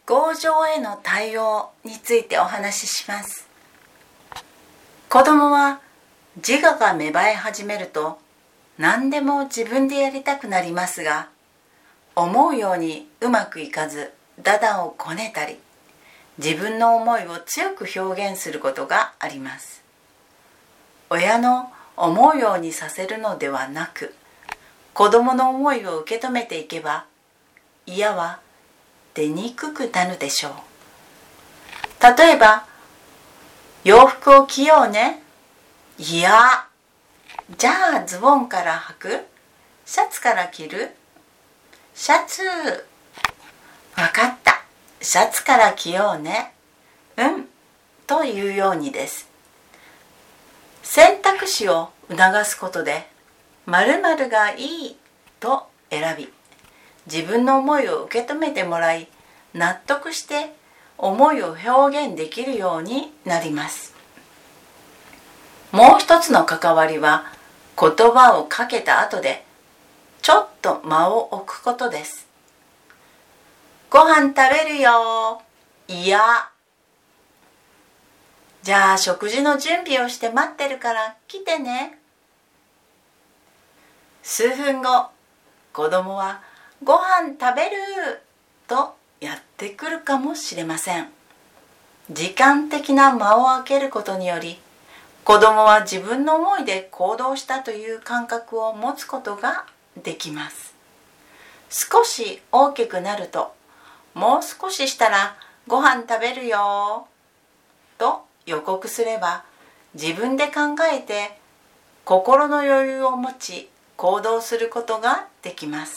強情への対応についてお話しします。子供は自我が芽生え始めると何でも自分でやりたくなりますが、思うようにうまくいかず駄々をこねたり、自分の思いを強く表現することがあります。親の思うようにさせるのではなく、子供の思いを受け止めていけば、嫌は出にくくなるでしょう。例えば、洋服を着ようね。いや、じゃあズボンから履く？シャツから着る？シャツ。わかった。シャツから着ようね。というようにです。選択肢を促すことで、〇〇がいいと選び、自分の思いを受け止めてもらい、納得して思いを表現できるようになります。もう一つの関わりは、言葉をかけた後でちょっと間を置くことです。ご飯食べるよ。いや。じゃあ食事の準備をして待ってるから来てね。数分後、子供はご飯食べるとやってくるかもしれません。時間的な間を空けることにより、子供は自分の思いで行動したという感覚を持つことができます。少し大きくなると、もう少ししたらご飯食べるよと予告すれば、自分で考えて心の余裕を持ち行動することができます。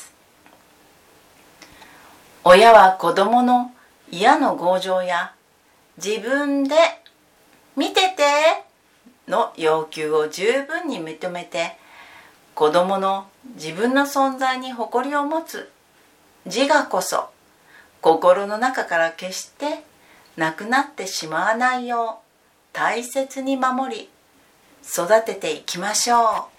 親は子供の嫌の強情や自分で見てての要求を十分に認めて、子供の自分の存在に誇りを持つ自我こそ心の中から決してなくなってしまわないよう大切に守り育てていきましょう。